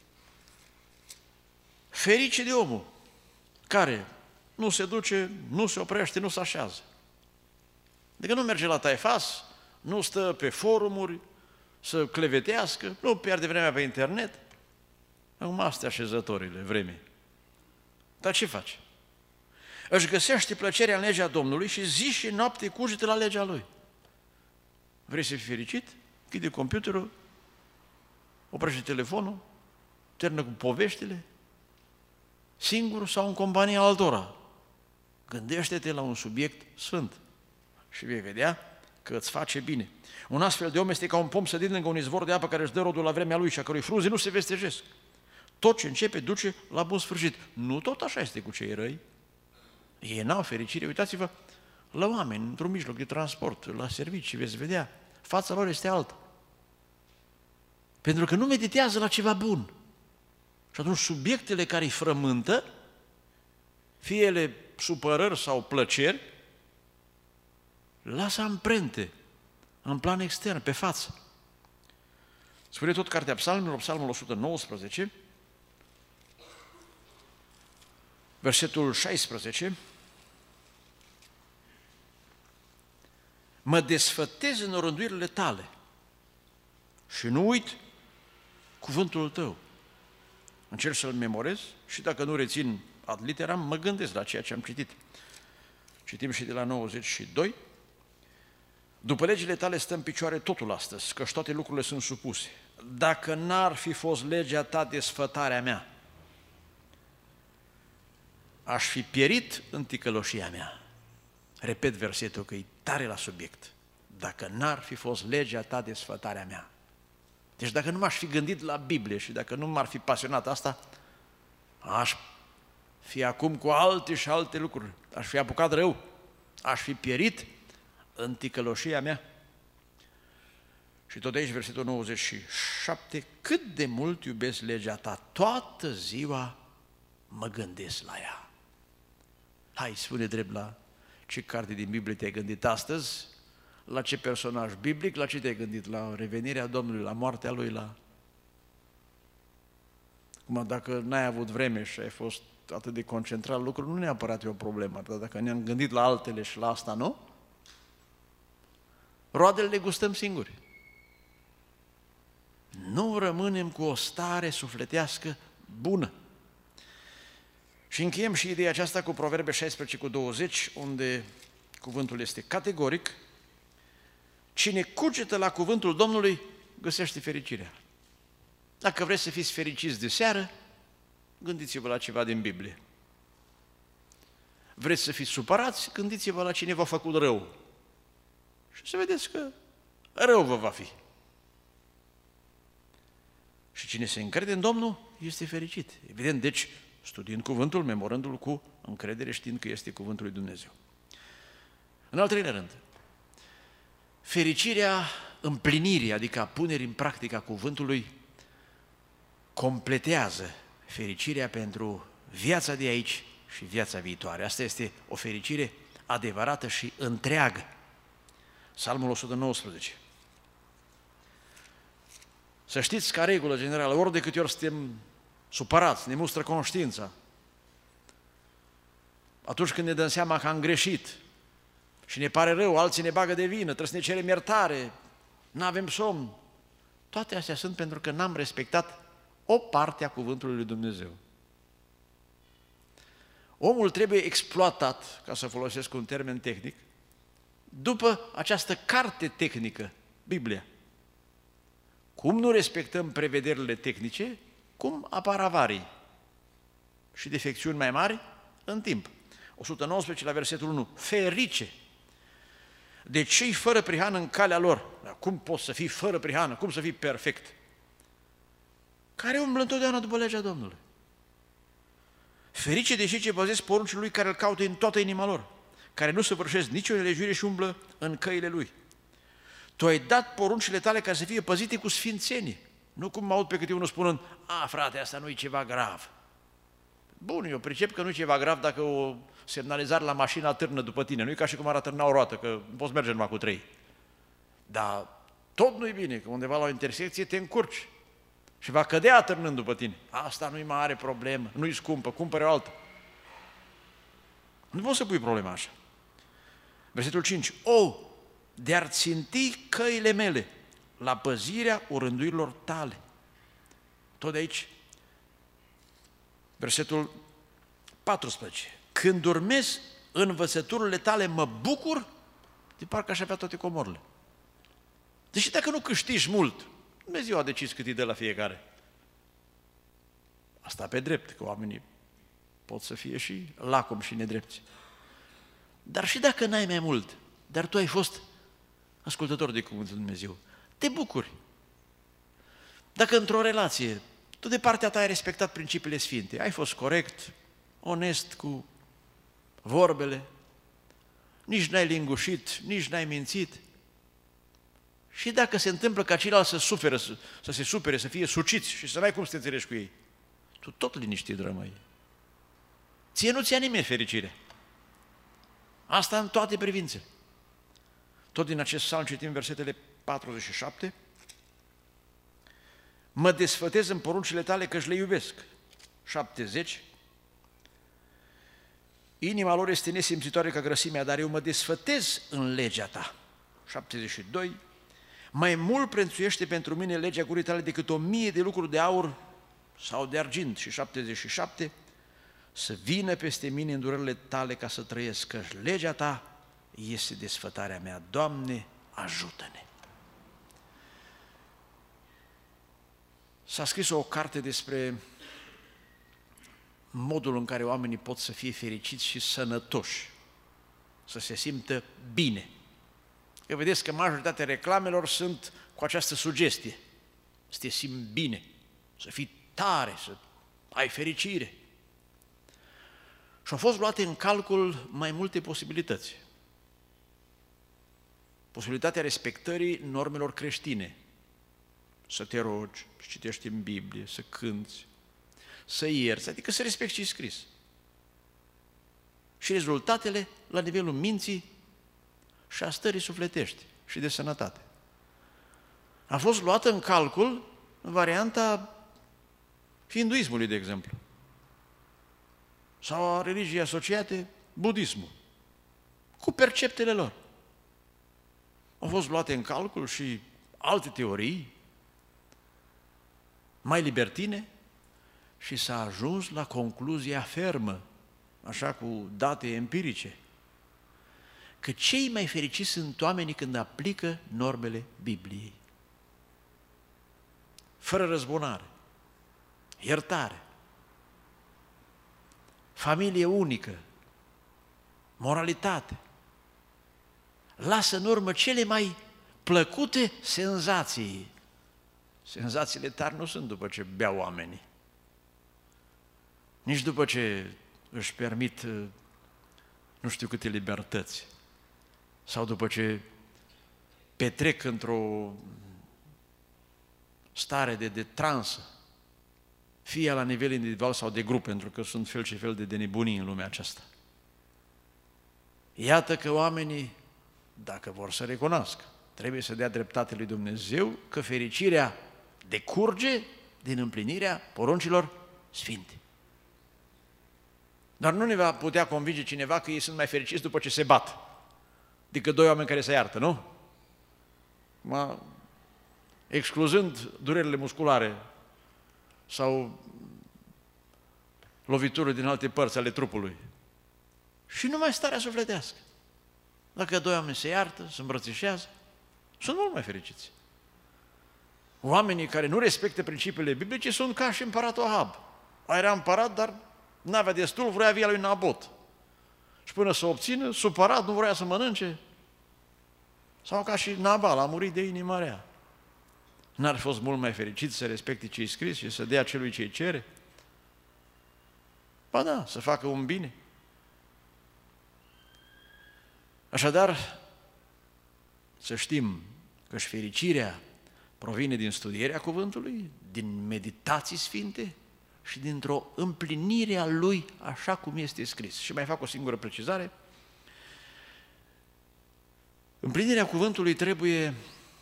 Ferice de omul care nu se duce, nu se oprește, nu se așează. Adică nu merge la taifas, nu stă pe forumuri, să clevetească, nu pierde vremea pe internet. Acum astea așezătorile vremii. Dar ce face? Își găsește plăcerea în legea Domnului și zi și noapte cugetă la legea Lui. Vrei să fii fericit? Închide computerul, oprește telefonul, termină cu poveștile, singur sau în compania altora. Gândește-te la un subiect sfânt și vei vedea că îți face bine. Un astfel de om este ca un pom sădit lângă un izvor de apă care își dă rodul la vremea lui și a cărui frunze nu se vestejesc. Tot ce începe duce la bun sfârșit. Nu tot așa este cu cei răi. Ei n-au fericire. Uitați-vă la oameni într-un mijloc de transport, la servicii, veți vedea, fața lor este alta. Pentru că nu meditează la ceva bun. Și atunci subiectele care îi frământă fie ele supărări sau plăceri, lasă amprente în plan extern, pe față. Spune tot Cartea Psalmilor, Psalmul o sută nouăsprezece, versetul șaisprezece, mă desfătez în orânduirile tale și nu uit cuvântul tău. Încerc să-l memorez și dacă nu rețin ad literam, mă gândesc la ceea ce am citit. Citim și de la nouăzeci și doi. După legile tale stă în picioare totul astăzi, căci toate lucrurile sunt supuse. Dacă n-ar fi fost legea ta desfătarea mea, aș fi pierit în ticăloșia mea. Repet versetul că e tare la subiect. Dacă n-ar fi fost legea ta desfătarea mea. Deci dacă nu m-aș fi gândit la Biblie și dacă nu m-ar fi pasionat asta, aș fi acum cu alte și alte lucruri. Aș fi apucat rău. Aș fi pierit în ticăloșia mea. Și tot aici, versetul nouăzeci și șapte, cât de mult iubesc legea ta, toată ziua mă gândesc la ea. Hai, spune drept la ce carte din Biblie te-ai gândit astăzi, la ce personaj biblic, la ce te-ai gândit, la revenirea Domnului, la moartea Lui, la... Acum, dacă n-ai avut vreme și ai fost atât de concentrat la lucruri, nu neapărat e o problemă, dar dacă ne-am gândit la altele și la asta, nu? Roadele le gustăm singuri. Nu rămânem cu o stare sufletească bună. Și încheiem și ideea aceasta cu Proverbe șaisprezece cu douăzeci, unde cuvântul este categoric. Cine cugetă la cuvântul Domnului găsește fericirea. Dacă vreți să fiți fericiți de seară, gândiți-vă la ceva din Biblie. Vreți să fiți supărați, gândiți-vă la cine v-a făcut rău. Și să vedeți că rău vă va fi. Și cine se încrede în Domnul este fericit. Evident, deci, studiind cuvântul, memorându-l cu încredere, știind că este cuvântul lui Dumnezeu. În al treilea rând, fericirea împlinirii, adică a punerii în practică a cuvântului, completează fericirea pentru viața de aici și viața viitoare. Asta este o fericire adevărată și întreagă. Psalmul o sută nouăsprezece. Să știți, ca regulă generală, ori de câte ori suntem supărați, ne mustră conștiința, atunci când ne dăm seama că am greșit și ne pare rău, alții ne bagă de vină, trebuie să ne cerem iertare, nu avem somn, toate astea sunt pentru că n-am respectat o parte a cuvântului lui Dumnezeu. Omul trebuie exploatat, ca să folosesc un termen tehnic, după această carte tehnică, Biblia. Cum nu respectăm prevederile tehnice, cum apar avarii și defecțiuni mai mari în timp. o sută nouăsprezece la versetul unu. Ferice de cei fără prihană în calea lor. Dar cum poți să fii fără prihană? Cum să fii perfect? Care umblă întotdeauna după legea Domnului. Ferice de cei ce păzesc poruncile Lui, care îl caută în toată inima lor, care nu săvârșesc nicio nelegiuire și umblă în căile Lui. Tu ai dat poruncile tale ca să fie păzite cu sfințenie. Nu cum mă aud pe câte unul spunând, a, frate, asta nu e ceva grav. Bun, eu pricep că nu e ceva grav dacă o semnalizare la mașină atârnă după tine. Nu e ca și cum ar atârna o roată, că poți merge numai cu trei. Dar tot nu e bine, că undeva la o intersecție te încurci și va cădea atârnând după tine. Asta nu-i mare problemă, nu-i scumpă, cumpăre o altă. Nu poți să pui problema așa. Versetul cinci. O, de-ar ținti căile mele la păzirea orânduirilor tale. Tot de aici. Versetul paisprezece. Când urmez învățăturile tale, mă bucur, de parcă aș avea toate comorile. Deși dacă nu câștigi mult, Dumnezeu a decis cât îi dă la fiecare. Asta pe drept, că oamenii pot să fie și lacom și nedrepți. Dar și dacă n-ai mai mult, dar tu ai fost ascultător de cuvântul lui Dumnezeu, te bucuri. Dacă într-o relație, tu de partea ta ai respectat principiile sfinte, ai fost corect, onest cu vorbele, nici n-ai lingușit, nici n-ai mințit, și dacă se întâmplă ca ceilalți să suferă, să, să se supere, să fie suciți și să n-ai cum să te înțelegi cu ei, tu tot liniștit rămâi. Ție nu ți-a nimeni fericire. Asta în toate privințele. Tot din acest psalm citim versetele patruzeci și șapte. Mă desfătez în poruncile tale că-și le iubesc. șaptezeci. Inima lor este nesimțitoare ca grăsimea, dar eu mă desfătez în legea ta. șaptezeci și doi. Mai mult prețuiește pentru mine legea gurii tale decât o mie de lucruri de aur sau de argint. Și șaptezeci și șapte. Să vină peste mine îndurările tale ca să trăiesc, căci legea ta este desfătarea mea. Doamne, ajută-ne! S-a scris o carte despre modul în care oamenii pot să fie fericiți și sănătoși, să se simtă bine. Că vedeți că majoritatea reclamelor sunt cu această sugestie, să te simți bine, să fii tare, să ai fericire. Și au fost luate în calcul mai multe posibilități. Posibilitatea respectării normelor creștine, să te rogi, să citești în Biblie, să cânți, să ierți, adică să respecti ce-i scris. Și rezultatele la nivelul minții și a stării sufletești și de sănătate. A fost luată în calcul varianta hinduismului, de exemplu, sau a religiei asociate, budismul, cu perceptele lor. Au fost luate în calcul și alte teorii mai libertine și s-a ajuns la concluzia fermă, așa cu date empirice, că cei mai fericiți sunt oamenii când aplică normele Bibliei. Fără răzbunare, iertare, familie unică, moralitate. Lasă în urmă cele mai plăcute senzații. Senzațiile tari nu sunt după ce beau oamenii, nici după ce își permit nu știu câte libertăți, sau după ce petrec într-o stare de, de transă, fie la nivel individual sau de grup, pentru că sunt fel și fel de, de nebunii în lumea aceasta. Iată că oamenii, dacă vor să recunoască, trebuie să dea dreptate lui Dumnezeu că fericirea decurge din împlinirea poruncilor sfinte. Dar nu ne va putea convinge cineva că ei sunt mai fericiți după ce se bat decât doi oameni care se iartă, nu? Ma, excluzând durerile musculare sau lovituri din alte părți ale trupului. Și numai starea sufletească. Dacă doi oameni se iartă, se îmbrățișează, sunt mult mai fericiți. Oamenii care nu respectă principiile biblice sunt ca și împăratul Ahab. Era împărat, dar n-avea destul, vrea via lui Nabot. Și până să obțină, supărat, nu vrea să mănânce. Sau ca și Nabal, a murit de inima rea. N-ar fi fost mult mai fericit să respecte ce-i scris și să dea celui ce-i cere? Ba da, să facă un bine. Așadar, să știm că și fericirea provine din studierea cuvântului, din meditații sfinte și dintr-o împlinire a lui așa cum este scris. Și mai fac o singură precizare. Împlinirea cuvântului trebuie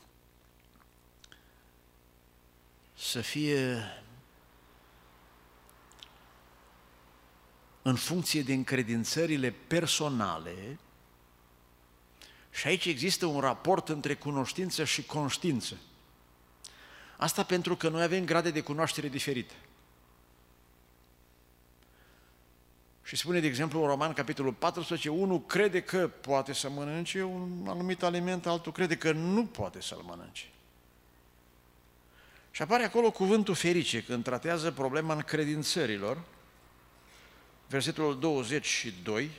să fie în funcție de încredințările personale. Și aici există un raport între cunoștință și conștiință. Asta pentru că noi avem grade de cunoaștere diferite. Și spune, de exemplu, în Roman, capitolul paisprezece, unul crede că poate să mănânce un anumit aliment, altul crede că nu poate să-l mănânce. Și apare acolo cuvântul ferice, când tratează problema încredințărilor, versetul douăzeci și doi,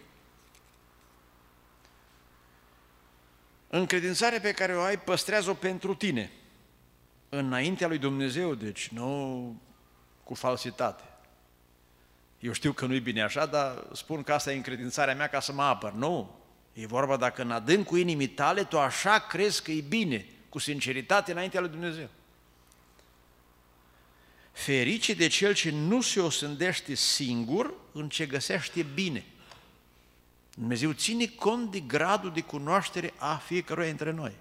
încredințarea pe care o ai, păstrează-o pentru tine, înaintea lui Dumnezeu, deci nu cu falsitate. Eu știu că nu-i bine așa, dar spun că asta e încredințarea mea ca să mă apăr. Nu, e vorba dacă în adâncul inimii tale tu așa crezi că e bine, cu sinceritate înaintea lui Dumnezeu. ferice de cel ce nu se osândește singur în ce găsește bine. Dumnezeu ține cont de gradul de cunoaștere a fiecăruia dintre noi.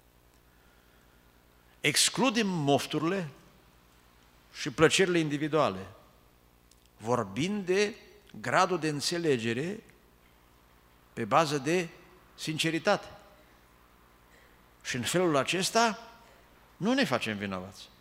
Excludem mofturile și plăcerile individuale, vorbind de gradul de înțelegere pe bază de sinceritate. Și în felul acesta nu ne facem vinovați.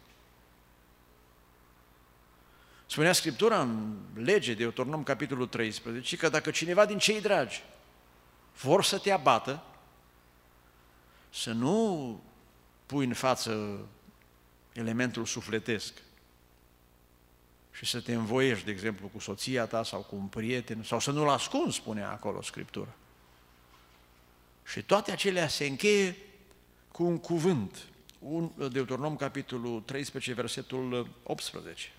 Spunea Scriptura în lege, Deuteronom, capitolul treisprezece, că dacă cineva din cei dragi vor să te abată, să nu pui în față elementul sufletesc și să te învoiești, de exemplu, cu soția ta sau cu un prieten, sau să nu-l ascunzi, spunea acolo Scriptura. Și toate acelea se încheie cu un cuvânt. Un, Deuteronom, capitolul treisprezece, versetul optsprezece.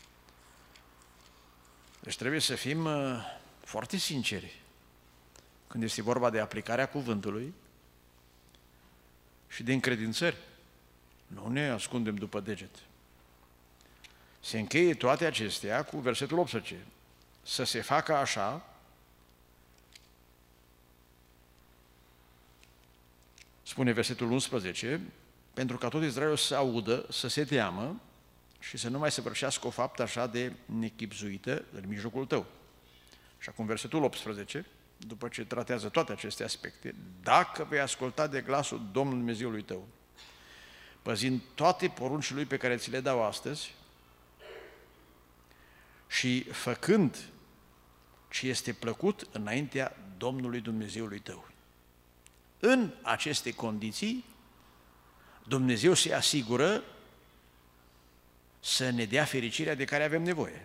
Deci trebuie să fim foarte sinceri când este vorba de aplicarea cuvântului și de încredințări. Nu ne ascundem după deget. Se încheie toate acestea cu versetul optsprezece. Să se facă așa, spune versetul unsprezece, pentru ca tot Israelul să audă, să se teamă și să nu mai săvârșească o faptă așa de nechibzuită în mijlocul tău. Și acum versetul optsprezece, după ce tratează toate aceste aspecte, dacă vei asculta de glasul Domnului Dumnezeului tău, păzind toate poruncile Lui pe care ți le dau astăzi și făcând ce este plăcut înaintea Domnului Dumnezeului tău. În aceste condiții, Dumnezeu se asigură să ne dea fericirea de care avem nevoie.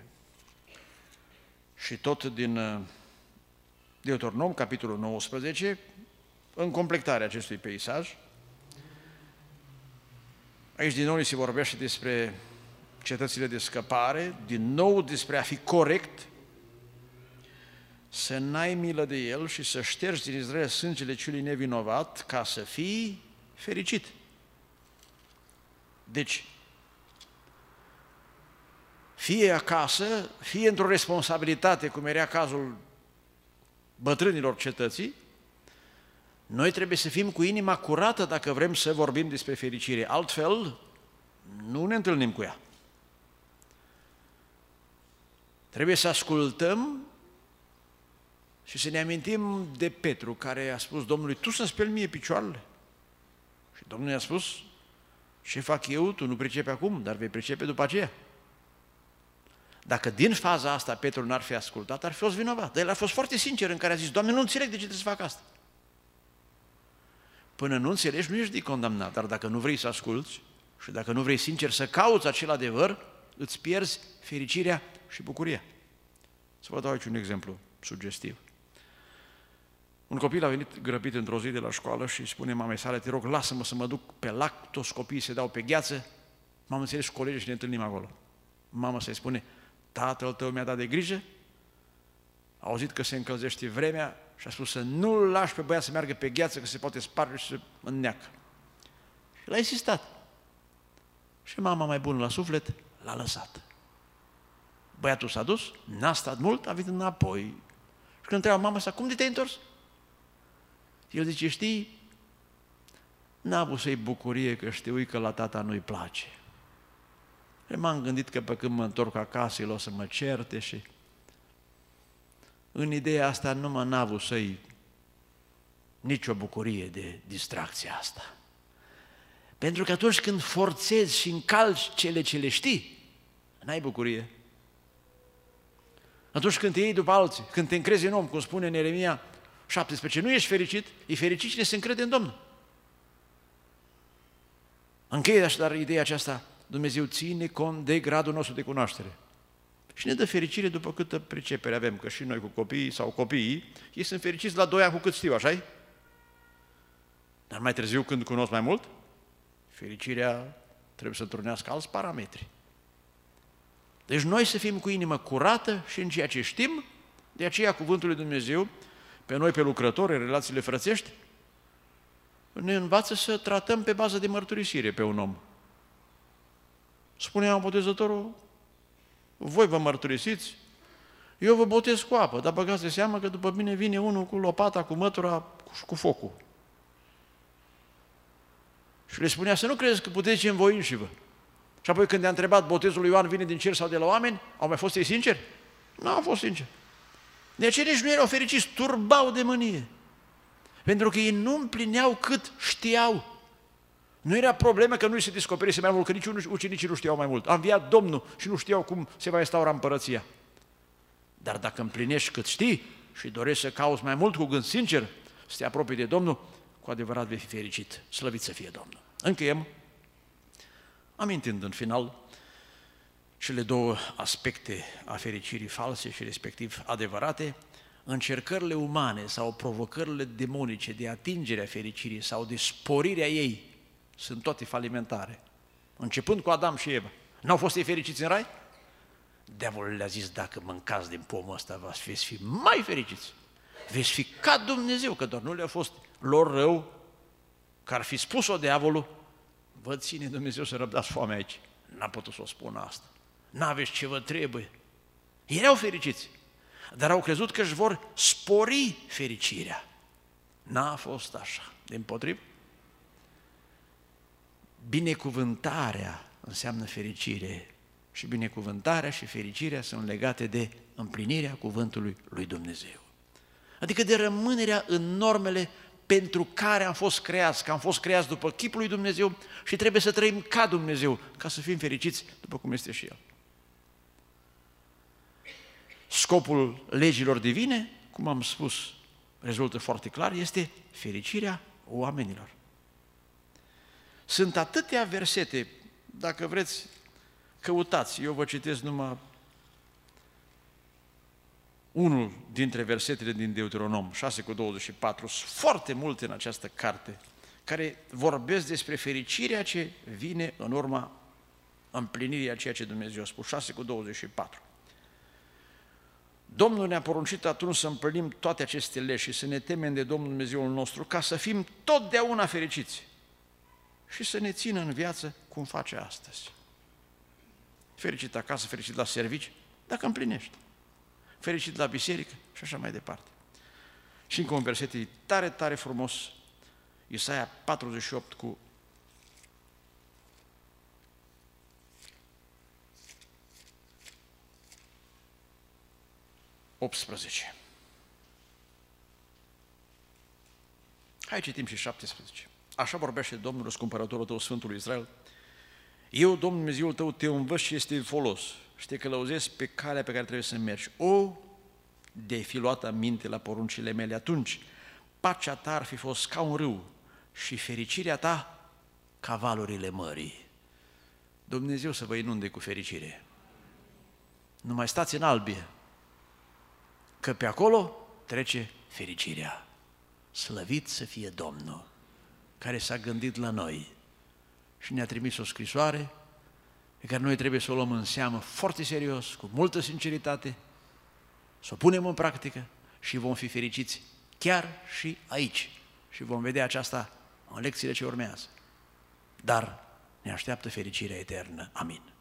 Și tot din Deuteronom, capitolul nouăsprezece, în completarea acestui peisaj, aici din nou se vorbește despre cetățile de scăpare, din nou despre a fi corect, să n-ai milă de el și să ștergi din Israel sângele celui nevinovat ca să fii fericit. Deci, fie acasă, fie într-o responsabilitate, cum era cazul bătrânilor cetății, noi trebuie să fim cu inima curată dacă vrem să vorbim despre fericire. Altfel, nu ne întâlnim cu ea. Trebuie să ascultăm și să ne amintim de Petru, care a spus Domnului, tu să-mi speli mie picioarele. Și Domnul i-a spus, ce fac eu, tu nu pricepi acum, dar vei pricepe după aceea. Dacă din faza asta Petru n-ar fi ascultat, ar fi fost vinovat. Dar el a fost foarte sincer în care a zis, Doamne, nu înțeleg de ce trebuie să fac asta. Până nu înțelegi, nu ești de condamnat, dar dacă nu vrei să asculți și dacă nu vrei sincer să cauți acel adevăr, îți pierzi fericirea și bucuria. Să vă dau aici un exemplu sugestiv. Un copil a venit grăbit într-o zi de la școală și spune mamei sale, te rog, lasă-mă să mă duc pe lac, toți copiii se dau pe gheață, m-am înțeles cu colegii și ne întâlnim acolo. Mama să-i spune, tatăl tău mi-a dat de grijă, a auzit că se încălzește vremea și a spus să nu-l lași pe băiat să meargă pe gheață, că se poate sparge și se înneacă. Și l-a insistat. Și mama, mai bună la suflet, l-a lăsat. Băiatul s-a dus, n-a stat mult, a venit înapoi. Și când întreabă mama sa, cum de te-ai întors? El zice, știi, n-a avut să-i bucurie că știu că la tata nu-i place. Și m-am gândit că pe când mă întorc acasă, el o să mă certe și în ideea asta nu m-a n-a avut să-i nicio bucurie de distracția asta. Pentru că atunci când forțezi și încalci cele ce le știi, n-ai bucurie. Atunci când te iei după alții, când te încrezi în om, cum spune în Ieremia șaptesprezece, nu ești fericit, e fericit cine se încrede în Domnul. Încheie așadar ideea aceasta, Dumnezeu ține cont de gradul nostru de cunoaștere. Și ne dă fericire după câtă pricepere avem, că și noi cu copiii sau copiii, ei sunt fericiți la doi ani cu cât știu, așa-i? Dar mai târziu, când cunosc mai mult, fericirea trebuie să întrunească alți parametri. Deci noi să fim cu inimă curată și în ceea ce știm, de aceea cuvântul lui Dumnezeu, pe noi, pe lucrători, în relațiile frățești, ne învață să tratăm pe bază de mărturisire pe un om. Spunea Botezătorul, voi vă mărturisiți, eu vă botez cu apă, dar băgați de seamă că după mine vine unul cu lopata, cu mătura și cu focul. Și le spunea să nu credeți că puteți învoiți-vă. Și apoi când i-a întrebat, botezul lui Ioan vine din cer sau de la oameni, au mai fost ei sinceri? Nu au fost sinceri. De aceea nici nu erau fericiți, turbau de mânie. Pentru că ei nu împlineau cât știau. Nu era problemă că nu se descoperise mai mult, că nici ucenicii nu știau mai mult. A înviat Domnul și nu știau cum se va instaura împărăția. Dar dacă împlinești cât știi și dorești să cauți mai mult cu gând sincer, să te apropii de Domnul, cu adevărat vei fi fericit. Slăvit să fie Domnul. Încheiem, amintind în final cele două aspecte a fericirii false și respectiv adevărate, încercările umane sau provocările demonice de atingere a fericirii sau de sporirea ei sunt toate falimentare. Începând cu Adam și Eva. N-au fost ei fericiți în rai? Diavolul le-a zis, dacă mâncați din pomul ăsta, veți fi mai fericiți. Veți fi ca Dumnezeu, că doar nu le-a fost lor rău, că ar fi spus-o diavolul, vă ține Dumnezeu să răbdați foamea aici. N-a putut să o spună asta. N-aveți ce vă trebuie. Erau fericiți, dar au crezut că își vor spori fericirea. N-a fost așa. Dimpotrivă, binecuvântarea înseamnă fericire și binecuvântarea și fericirea sunt legate de împlinirea cuvântului lui Dumnezeu. Adică de rămânerea în normele pentru care am fost creați, că am fost creați după chipul lui Dumnezeu și trebuie să trăim ca Dumnezeu, ca să fim fericiți după cum este și El. Scopul legilor divine, cum am spus, rezultă foarte clar, este fericirea oamenilor. Sunt atâtea versete, dacă vreți, căutați, eu vă citesc numai unul dintre versetele din Deuteronom, șase cu douăzeci și patru, sunt foarte multe în această carte, care vorbesc despre fericirea ce vine în urma împlinirii a ceea ce Dumnezeu a spus, șase cu douăzeci și patru. Domnul ne-a poruncit atunci să împlinim toate aceste legi și să ne temem de Domnul Dumnezeul nostru, ca să fim totdeauna fericiți și să ne țină în viață cum face astăzi. Fericit acasă, fericit la servici, dacă împlinești. Fericit la biserică și așa mai departe. Și încă un verset e tare, tare frumos, Isaia patruzeci și opt cu optsprezece. Hai citim și șaptesprezece. Așa vorbește Domnul, răscumpărătorul tău, Sfântul Israel. Eu, Domnul Dumnezeul tău, te învăț și este folos și te călăuzesc pe calea pe care trebuie să mergi. O, de fi luată minte la poruncile mele, atunci pacea ta ar fi fost ca un râu și fericirea ta ca valurile mării. Dumnezeu să vă inunde cu fericire. Nu mai stați în albie, că pe acolo trece fericirea. Slăvit să fie Domnul, care s-a gândit la noi și ne-a trimis o scrisoare pe care noi trebuie să o luăm în seamă foarte serios, cu multă sinceritate, să o punem în practică și vom fi fericiți chiar și aici. Și vom vedea aceasta în lecțiile ce urmează. Dar ne așteaptă fericirea eternă. Amin.